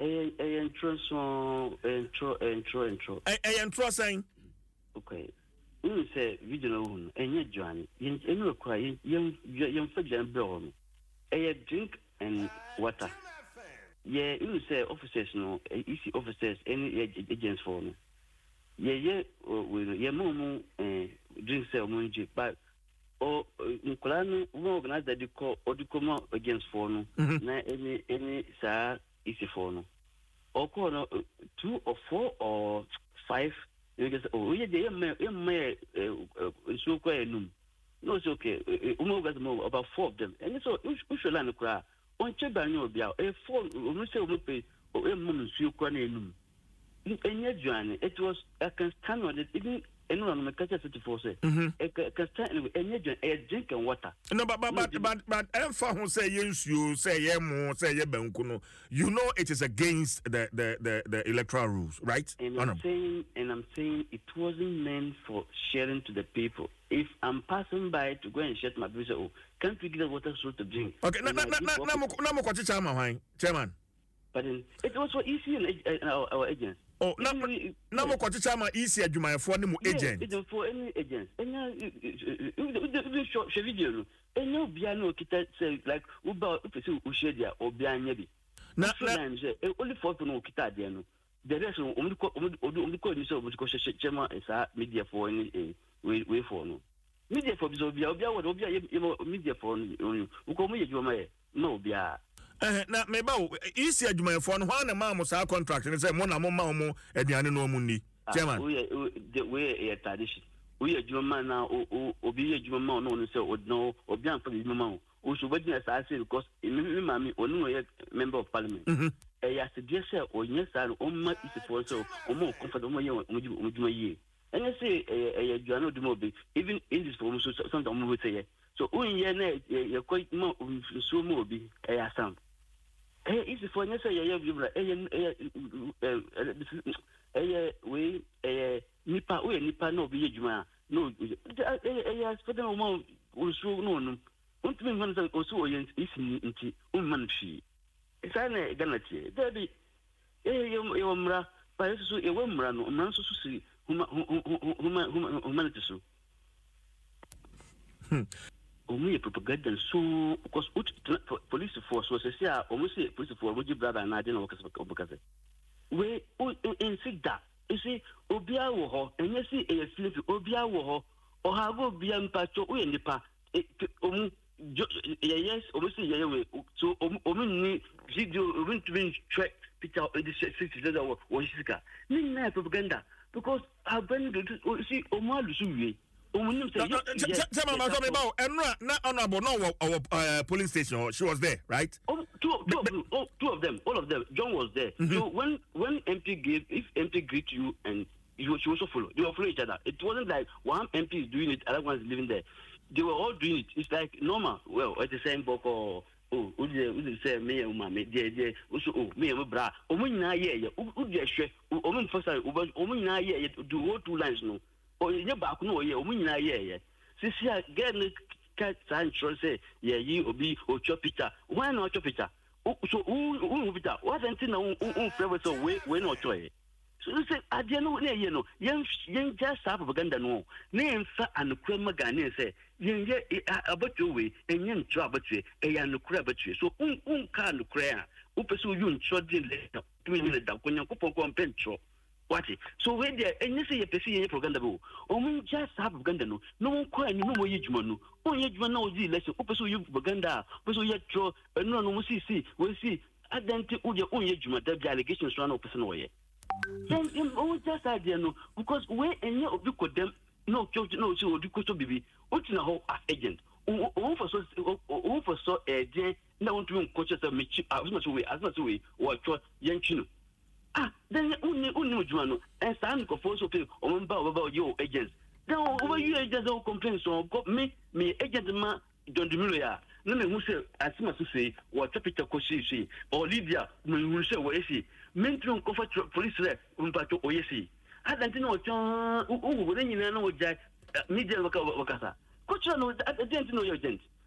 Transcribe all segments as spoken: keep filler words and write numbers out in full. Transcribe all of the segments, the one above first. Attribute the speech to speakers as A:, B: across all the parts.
A: eh eh intro so intro intro intro
B: eh eh intro saying
A: okay we say video no hun enye Johnny enu okra yen yen fajan bro no eh drink and water yeah you say officers no easy officers any agents for no yeah yeah we yeah mumu eh drink say omunji but o nkulanu we organize the call odikomo against for no na any any sa easy for no or call two or four or five you just oh yeah they may so quite num no it's okay we got more about four of them and so we should learn cry on cheba no bia e four we say we pay o e mum so kwa na enum enye Joanne it was I can stand on it even anyone me catch fifty-four say e can stand enye Joanne e drink and water
B: no but but but but, but emfa ho say yensuo say yemu say ye banku no you know it is against the the the, the electoral rules right
A: and I'm saying and I'm saying it wasn't meant for sharing to the people. If I'm passing by to go and shut my business, oh, can't we get water so to drink?
B: Okay, na na na na na mo kwachi chama hwan chairman.
A: But then it was for easy and our, our agents.
B: Oh, na na mo kwachi chama easy adwumayefo ne mo agent.
A: Yeah, it for any agents. Enya you show video. Enya obia na okita say like uba upese uhye dia obia nya bi. Na na only four people no okita dia no. The rest omudi omudi omudi ko ni so omudi ko chema esa media for any we we for no media for bizo bia obia wo obia media for no uko mu yejuma ye no bia
B: eh na me ba o isi adwuma for no hwan na ma mo sa contract ni say mo na mo ma mo aduane no mu ni chairman
A: we we e tradition we adwuma na obi adwuma no no say no obi an for adwuma o so badi na sa say because me mami onu ye member of parliament eh ya se dia say onye sa o ma isi for so o mo comfortable mo ye mo dwuma ye. And you say, a journal do mobile, even in this form, so something we say. So, when you're quite more so mobile, a sound. Eh, it's for you say, a way, a nipa, we nipa no be juma. No, a for the moment, also no. Won't mean one also is in woman she. It's a ganati. There be a yomra, but so a woman, no, so see. Humanity so. Hmm. Omi propaganda so because police force was say almost say police force would brother na dey na work because we in sit that you see obia wo ho enye si e sleep obia wo ho o ha go obia mpacho we nipa omu yes omu say ye we so omu ni video omu to be track picture the sixty days of wo sika ni na propaganda. Because I've been to see Omar Lusuwe. Omunim say,
B: Chairman, I'm talking about Enra, not honorable, no, our police station. She was there, right?
A: Oh, two, two, of them, oh, two of them, all of them. John was there. Mm-hmm. So when when M P gave, if M P greet you and you, she also follow, they will follow each other. It wasn't like one M P is doing it, other one is living there. They were all doing it. It's like normal. Well, at the same book or. Oh, would you say me and mamma, dear, dear, also, oh, me and bra, oh, me na ye, would you share, oh, me first, oh, me na ye, do all two lines, no, or in your back, no, ye, oh, me na ye, Cecilia, get the cat, Sancho say, yeah, you, or be, or chop it up. Why not chop it up? Oh, so, who, who, who, what until now, who, who, so, we, we not try. So you say, I don't know, you know, young, young, just have propaganda, no, name, and the crema Ghanaian say, young, about your way, and young trouble, a young crab, so, um, um, can cry, who pursue you in children later, doing the duck when you go for petrol. What? So, when there, and you say, you see propaganda, or we just have propaganda, no, no one crying, no more yajmanu, oh, yajmano, the lesson, who pursue you propaganda, pursue yet, and no, no, see, see, we'll see, I don't think your own yajma, the allegations run up person away. Then oh just idea no because we any of you could them no church no so do to be what na how agent o for so o for so eh dey na want to coach us me as much way as much way what yanchino ah then uni uni ujuma no and stand ko for so pay o member about your agents then over you agents don't complain so me me agent ma don't do me ya no me who say as much say what picture ko see Olivia me who say what is Mentron comfort police rep, Umpato Oyesi. I don't know what you know, media Wakasa. Coach, I didn't know your agent.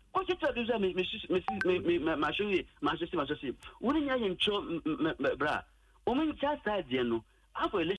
A: What you tell me, me, me, me, me, my show you, my system, my system. Wouldn't you enjoy, bra? Woman, just idea, no. I will